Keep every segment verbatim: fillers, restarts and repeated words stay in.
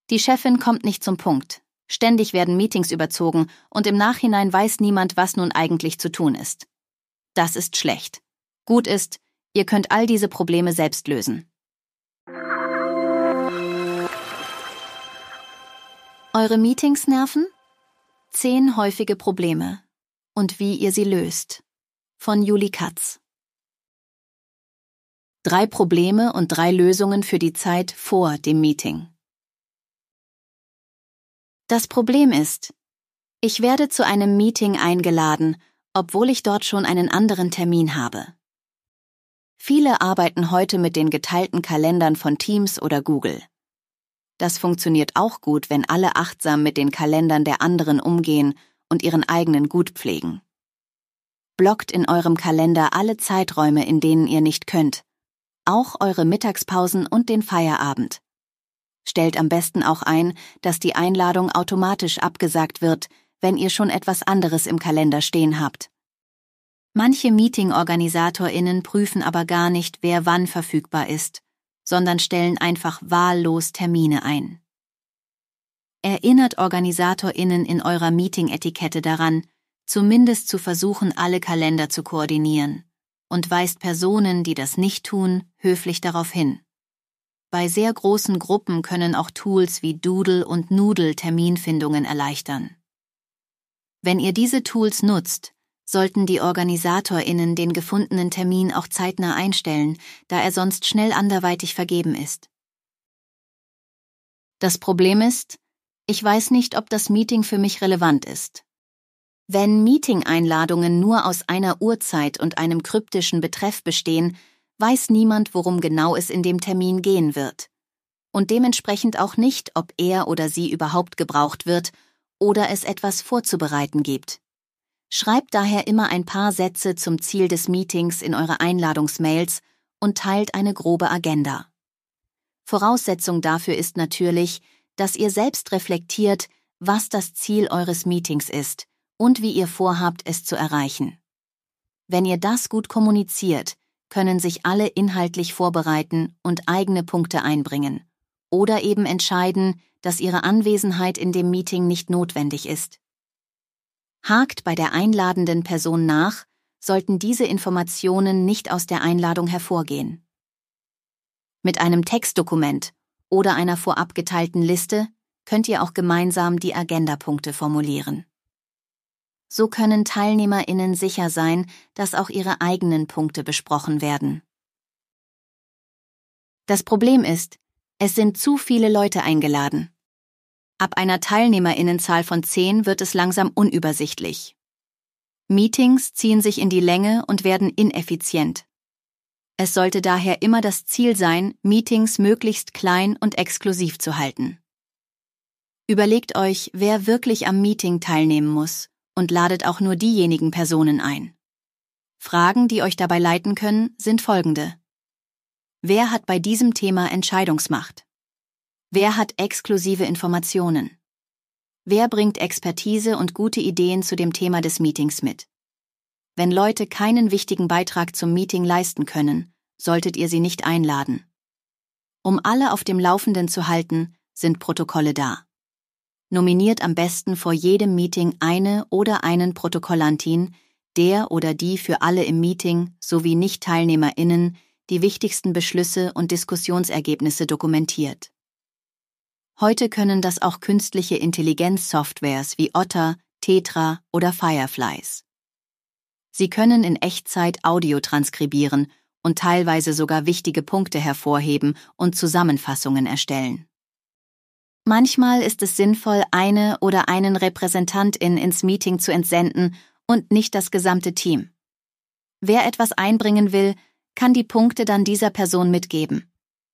Die Chefin kommt nicht zum Punkt. Ständig werden Meetings überzogen und im Nachhinein weiß niemand, was nun eigentlich zu tun ist. Das ist schlecht. Gut ist, ihr könnt all diese Probleme selbst lösen. Eure Meetings nerven? Zehn häufige Probleme und wie ihr sie löst. Von Julie Katz. Drei Probleme und drei Lösungen für die Zeit vor dem Meeting. Das Problem ist, ich werde zu einem Meeting eingeladen, obwohl ich dort schon einen anderen Termin habe. Viele arbeiten heute mit den geteilten Kalendern von Teams oder Google. Das funktioniert auch gut, wenn alle achtsam mit den Kalendern der anderen umgehen und ihren eigenen gut pflegen. Blockt in eurem Kalender alle Zeiträume, in denen ihr nicht könnt, auch eure Mittagspausen und den Feierabend. Stellt am besten auch ein, dass die Einladung automatisch abgesagt wird, wenn ihr schon etwas anderes im Kalender stehen habt. Manche Meeting-OrganisatorInnen prüfen aber gar nicht, wer wann verfügbar ist, sondern stellen einfach wahllos Termine ein. Erinnert OrganisatorInnen in eurer Meeting-Etikette daran, zumindest zu versuchen, alle Kalender zu koordinieren, und weist Personen, die das nicht tun, höflich darauf hin. Bei sehr großen Gruppen können auch Tools wie Doodle und Noodle Terminfindungen erleichtern. Wenn ihr diese Tools nutzt, sollten die OrganisatorInnen den gefundenen Termin auch zeitnah einstellen, da er sonst schnell anderweitig vergeben ist. Das Problem ist, ich weiß nicht, ob das Meeting für mich relevant ist. Wenn Meeting-Einladungen nur aus einer Uhrzeit und einem kryptischen Betreff bestehen, weiß niemand, worum genau es in dem Termin gehen wird. Und dementsprechend auch nicht, ob er oder sie überhaupt gebraucht wird oder es etwas vorzubereiten gibt. Schreibt daher immer ein paar Sätze zum Ziel des Meetings in eure Einladungsmails und teilt eine grobe Agenda. Voraussetzung dafür ist natürlich, dass ihr selbst reflektiert, was das Ziel eures Meetings ist und wie ihr vorhabt, es zu erreichen. Wenn ihr das gut kommuniziert, können sich alle inhaltlich vorbereiten und eigene Punkte einbringen oder eben entscheiden, dass ihre Anwesenheit in dem Meeting nicht notwendig ist. Hakt bei der einladenden Person nach, sollten diese Informationen nicht aus der Einladung hervorgehen. Mit einem Textdokument oder einer vorab geteilten Liste könnt ihr auch gemeinsam die Agendapunkte formulieren. So können TeilnehmerInnen sicher sein, dass auch ihre eigenen Punkte besprochen werden. Das Problem ist, es sind zu viele Leute eingeladen. Ab einer TeilnehmerInnenzahl von zehn wird es langsam unübersichtlich. Meetings ziehen sich in die Länge und werden ineffizient. Es sollte daher immer das Ziel sein, Meetings möglichst klein und exklusiv zu halten. Überlegt euch, wer wirklich am Meeting teilnehmen muss und ladet auch nur diejenigen Personen ein. Fragen, die euch dabei leiten können, sind folgende. Wer hat bei diesem Thema Entscheidungsmacht? Wer hat exklusive Informationen? Wer bringt Expertise und gute Ideen zu dem Thema des Meetings mit? Wenn Leute keinen wichtigen Beitrag zum Meeting leisten können, solltet ihr sie nicht einladen. Um alle auf dem Laufenden zu halten, sind Protokolle da. Nominiert am besten vor jedem Meeting eine oder einen Protokollantin, der oder die für alle im Meeting sowie Nicht-TeilnehmerInnen die wichtigsten Beschlüsse und Diskussionsergebnisse dokumentiert. Heute können das auch künstliche Intelligenz-Softwares wie Otter, Tetra oder Fireflies. Sie können in Echtzeit Audio transkribieren und teilweise sogar wichtige Punkte hervorheben und Zusammenfassungen erstellen. Manchmal ist es sinnvoll, eine oder einen Repräsentantin ins Meeting zu entsenden und nicht das gesamte Team. Wer etwas einbringen will, kann die Punkte dann dieser Person mitgeben.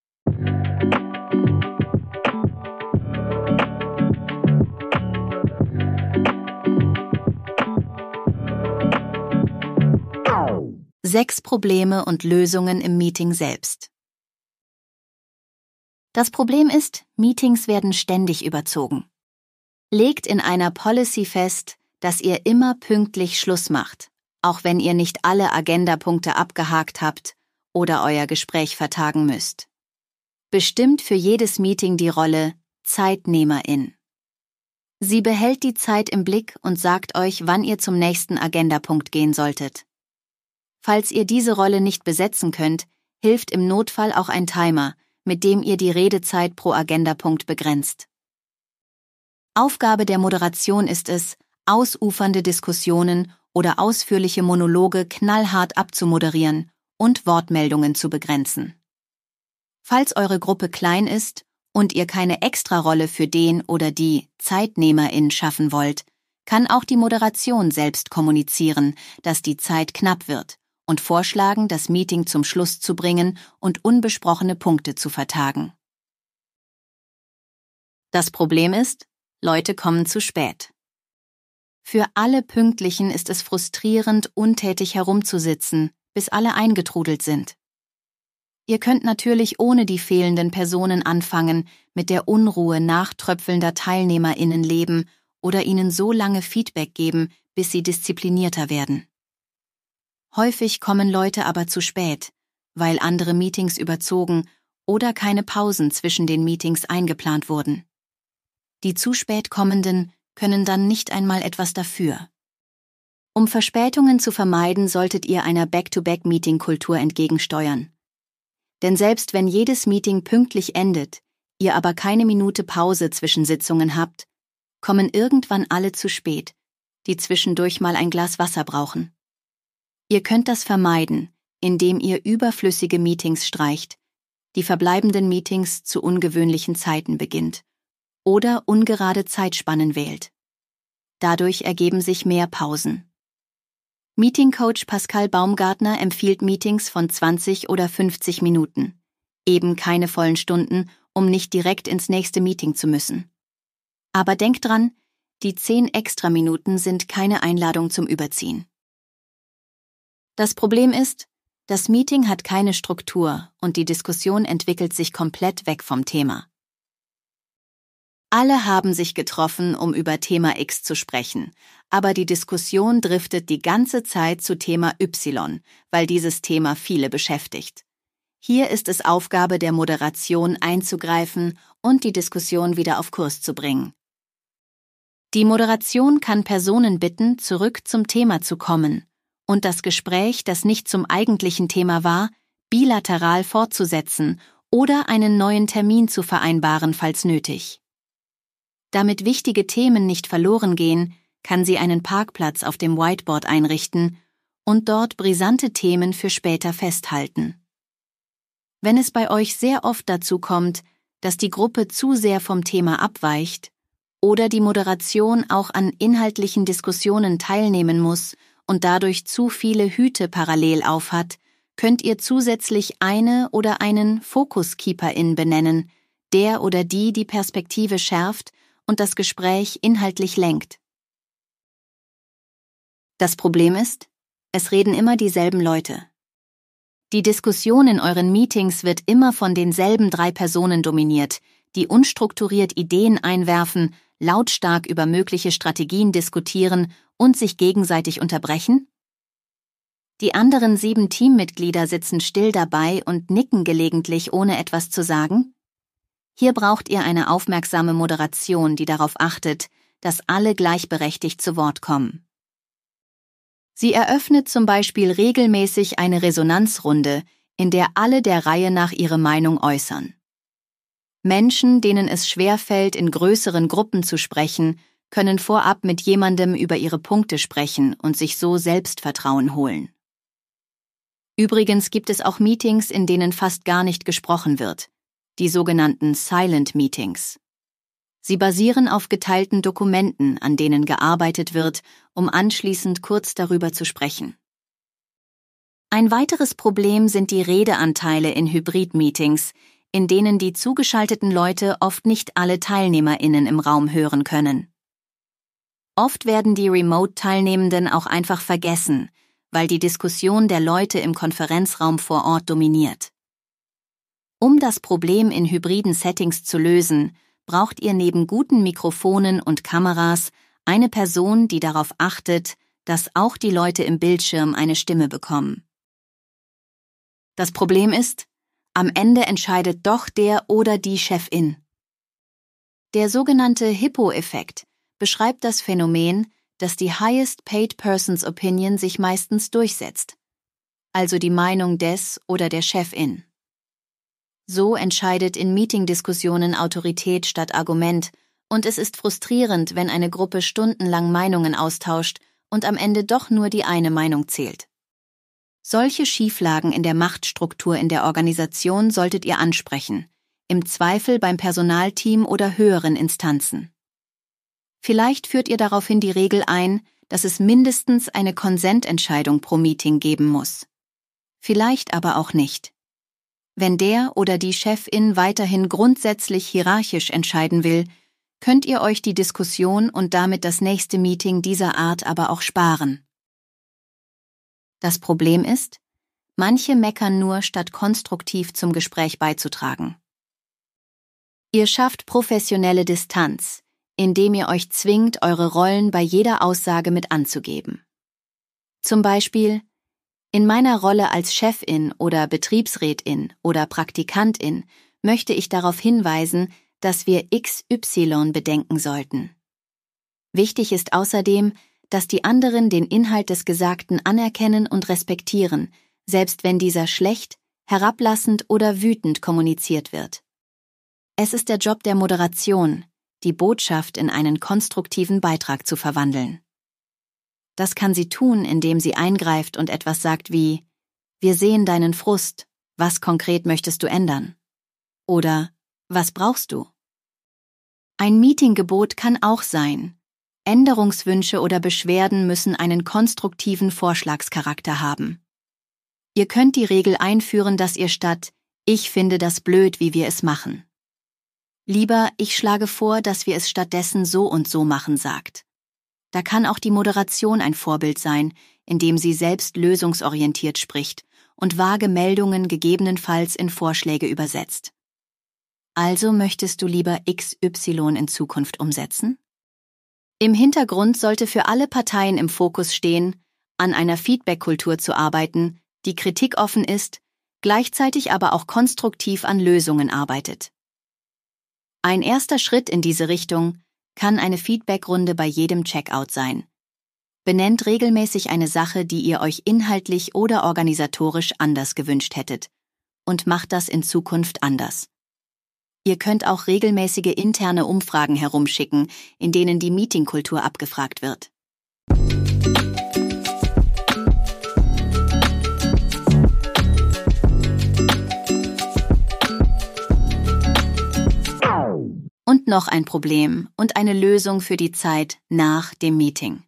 Sechs Probleme und Lösungen im Meeting selbst. Das Problem ist, Meetings werden ständig überzogen. Legt in einer Policy fest, dass ihr immer pünktlich Schluss macht, auch wenn ihr nicht alle Agendapunkte abgehakt habt oder euer Gespräch vertagen müsst. Bestimmt für jedes Meeting die Rolle Zeitnehmerin. Sie behält die Zeit im Blick und sagt euch, wann ihr zum nächsten Agendapunkt gehen solltet. Falls ihr diese Rolle nicht besetzen könnt, hilft im Notfall auch ein Timer, mit dem ihr die Redezeit pro Agendapunkt begrenzt. Aufgabe der Moderation ist es, ausufernde Diskussionen oder ausführliche Monologe knallhart abzumoderieren und Wortmeldungen zu begrenzen. Falls eure Gruppe klein ist und ihr keine Extrarolle für den oder die Zeitnehmerin schaffen wollt, kann auch die Moderation selbst kommunizieren, dass die Zeit knapp wird und vorschlagen, das Meeting zum Schluss zu bringen und unbesprochene Punkte zu vertagen. Das Problem ist, Leute kommen zu spät. Für alle Pünktlichen ist es frustrierend, untätig herumzusitzen, bis alle eingetrudelt sind. Ihr könnt natürlich ohne die fehlenden Personen anfangen, mit der Unruhe nachtröpfelnder TeilnehmerInnen leben oder ihnen so lange Feedback geben, bis sie disziplinierter werden. Häufig kommen Leute aber zu spät, weil andere Meetings überzogen oder keine Pausen zwischen den Meetings eingeplant wurden. Die zu spät kommenden können dann nicht einmal etwas dafür. Um Verspätungen zu vermeiden, solltet ihr einer Back-to-Back-Meeting-Kultur entgegensteuern. Denn selbst wenn jedes Meeting pünktlich endet, ihr aber keine Minute Pause zwischen Sitzungen habt, kommen irgendwann alle zu spät, die zwischendurch mal ein Glas Wasser brauchen. Ihr könnt das vermeiden, indem ihr überflüssige Meetings streicht, die verbleibenden Meetings zu ungewöhnlichen Zeiten beginnt oder ungerade Zeitspannen wählt. Dadurch ergeben sich mehr Pausen. Meeting-Coach Pascal Baumgartner empfiehlt Meetings von zwanzig oder fünfzig Minuten, eben keine vollen Stunden, um nicht direkt ins nächste Meeting zu müssen. Aber denkt dran, die zehn extra Minuten sind keine Einladung zum Überziehen. Das Problem ist, das Meeting hat keine Struktur und die Diskussion entwickelt sich komplett weg vom Thema. Alle haben sich getroffen, um über Thema X zu sprechen, aber die Diskussion driftet die ganze Zeit zu Thema Y, weil dieses Thema viele beschäftigt. Hier ist es Aufgabe der Moderation einzugreifen und die Diskussion wieder auf Kurs zu bringen. Die Moderation kann Personen bitten, zurück zum Thema zu kommen und das Gespräch, das nicht zum eigentlichen Thema war, bilateral fortzusetzen oder einen neuen Termin zu vereinbaren, falls nötig. Damit wichtige Themen nicht verloren gehen, kann sie einen Parkplatz auf dem Whiteboard einrichten und dort brisante Themen für später festhalten. Wenn es bei euch sehr oft dazu kommt, dass die Gruppe zu sehr vom Thema abweicht oder die Moderation auch an inhaltlichen Diskussionen teilnehmen muss und dadurch zu viele Hüte parallel aufhat, könnt ihr zusätzlich eine oder einen Focus-Keeper-In benennen, der oder die die Perspektive schärft und das Gespräch inhaltlich lenkt. Das Problem ist, es reden immer dieselben Leute. Die Diskussion in euren Meetings wird immer von denselben drei Personen dominiert, die unstrukturiert Ideen einwerfen, lautstark über mögliche Strategien diskutieren und sich gegenseitig unterbrechen? Die anderen sieben Teammitglieder sitzen still dabei und nicken gelegentlich, ohne etwas zu sagen? Hier braucht ihr eine aufmerksame Moderation, die darauf achtet, dass alle gleichberechtigt zu Wort kommen. Sie eröffnet zum Beispiel regelmäßig eine Resonanzrunde, in der alle der Reihe nach ihre Meinung äußern. Menschen, denen es schwerfällt, in größeren Gruppen zu sprechen, können vorab mit jemandem über ihre Punkte sprechen und sich so Selbstvertrauen holen. Übrigens gibt es auch Meetings, in denen fast gar nicht gesprochen wird, die sogenannten Silent Meetings. Sie basieren auf geteilten Dokumenten, an denen gearbeitet wird, um anschließend kurz darüber zu sprechen. Ein weiteres Problem sind die Redeanteile in Hybrid-Meetings, in denen die zugeschalteten Leute oft nicht alle TeilnehmerInnen im Raum hören können. Oft werden die Remote-Teilnehmenden auch einfach vergessen, weil die Diskussion der Leute im Konferenzraum vor Ort dominiert. Um das Problem in hybriden Settings zu lösen, braucht ihr neben guten Mikrofonen und Kameras eine Person, die darauf achtet, dass auch die Leute im Bildschirm eine Stimme bekommen. Das Problem ist, am Ende entscheidet doch der oder die Chefin. Der sogenannte Hippo-Effekt beschreibt das Phänomen, dass die Highest Paid Person's Opinion sich meistens durchsetzt, also die Meinung des oder der Chefin. So entscheidet in Meetingdiskussionen Autorität statt Argument, und es ist frustrierend, wenn eine Gruppe stundenlang Meinungen austauscht und am Ende doch nur die eine Meinung zählt. Solche Schieflagen in der Machtstruktur in der Organisation solltet ihr ansprechen, im Zweifel beim Personalteam oder höheren Instanzen. Vielleicht führt ihr daraufhin die Regel ein, dass es mindestens eine Konsententscheidung pro Meeting geben muss. Vielleicht aber auch nicht. Wenn der oder die Chefin weiterhin grundsätzlich hierarchisch entscheiden will, könnt ihr euch die Diskussion und damit das nächste Meeting dieser Art aber auch sparen. Das Problem ist, manche meckern nur, statt konstruktiv zum Gespräch beizutragen. Ihr schafft professionelle Distanz, indem ihr euch zwingt, eure Rollen bei jeder Aussage mit anzugeben. Zum Beispiel: In meiner Rolle als Chefin oder Betriebsrätin oder Praktikantin möchte ich darauf hinweisen, dass wir X Y bedenken sollten. Wichtig ist außerdem, dass die anderen den Inhalt des Gesagten anerkennen und respektieren, selbst wenn dieser schlecht, herablassend oder wütend kommuniziert wird. Es ist der Job der Moderation, die Botschaft in einen konstruktiven Beitrag zu verwandeln. Das kann sie tun, indem sie eingreift und etwas sagt wie: Wir sehen deinen Frust, was konkret möchtest du ändern? Oder: Was brauchst du? Ein Meetinggebot kann auch sein: Änderungswünsche oder Beschwerden müssen einen konstruktiven Vorschlagscharakter haben. Ihr könnt die Regel einführen, dass ihr statt „Ich finde das blöd, wie wir es machen" lieber „Ich schlage vor, dass wir es stattdessen so und so machen" sagt. Da kann auch die Moderation ein Vorbild sein, indem sie selbst lösungsorientiert spricht und vage Meldungen gegebenenfalls in Vorschläge übersetzt. Also möchtest du lieber X Y in Zukunft umsetzen? Im Hintergrund sollte für alle Parteien im Fokus stehen, an einer Feedback-Kultur zu arbeiten, die kritikoffen ist, gleichzeitig aber auch konstruktiv an Lösungen arbeitet. Ein erster Schritt in diese Richtung kann eine Feedbackrunde bei jedem Checkout sein. Benennt regelmäßig eine Sache, die ihr euch inhaltlich oder organisatorisch anders gewünscht hättet, und macht das in Zukunft anders. Ihr könnt auch regelmäßige interne Umfragen herumschicken, in denen die Meetingkultur abgefragt wird. Und noch ein Problem und eine Lösung für die Zeit nach dem Meeting.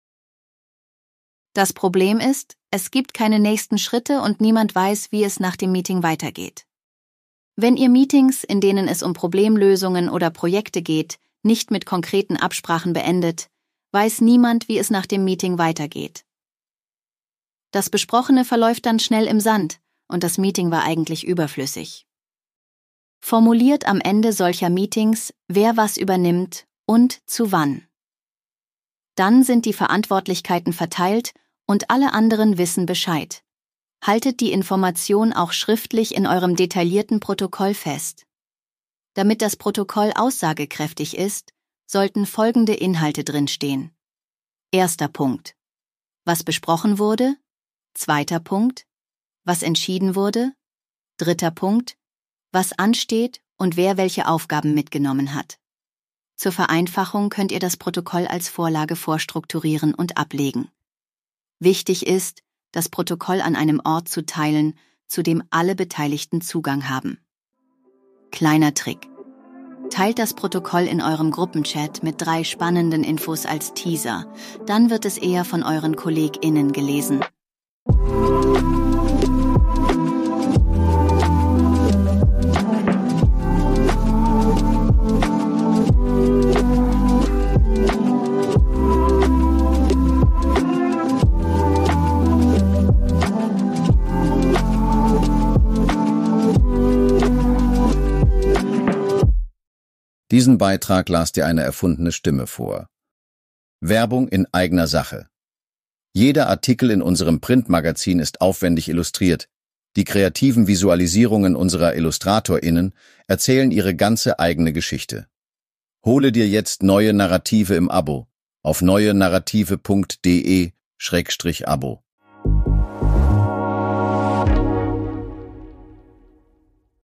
Das Problem ist, es gibt keine nächsten Schritte und niemand weiß, wie es nach dem Meeting weitergeht. Wenn ihr Meetings, in denen es um Problemlösungen oder Projekte geht, nicht mit konkreten Absprachen beendet, weiß niemand, wie es nach dem Meeting weitergeht. Das Besprochene verläuft dann schnell im Sand und das Meeting war eigentlich überflüssig. Formuliert am Ende solcher Meetings, wer was übernimmt und zu wann. Dann sind die Verantwortlichkeiten verteilt und alle anderen wissen Bescheid. Haltet die Information auch schriftlich in eurem detaillierten Protokoll fest. Damit das Protokoll aussagekräftig ist, sollten folgende Inhalte drinstehen. Erster Punkt: Was besprochen wurde? Zweiter Punkt: Was entschieden wurde? Dritter Punkt: Was ansteht und wer welche Aufgaben mitgenommen hat. Zur Vereinfachung könnt ihr das Protokoll als Vorlage vorstrukturieren und ablegen. Wichtig ist, das Protokoll an einem Ort zu teilen, zu dem alle Beteiligten Zugang haben. Kleiner Trick: Teilt das Protokoll in eurem Gruppenchat mit drei spannenden Infos als Teaser, dann wird es eher von euren KollegInnen gelesen. Diesen Beitrag las dir eine erfundene Stimme vor. Werbung in eigener Sache. Jeder Artikel in unserem Printmagazin ist aufwendig illustriert. Die kreativen Visualisierungen unserer IllustratorInnen erzählen ihre ganze eigene Geschichte. Hole dir jetzt Neue Narrative im Abo auf neue narrative punkt de Schrägstrich Abo.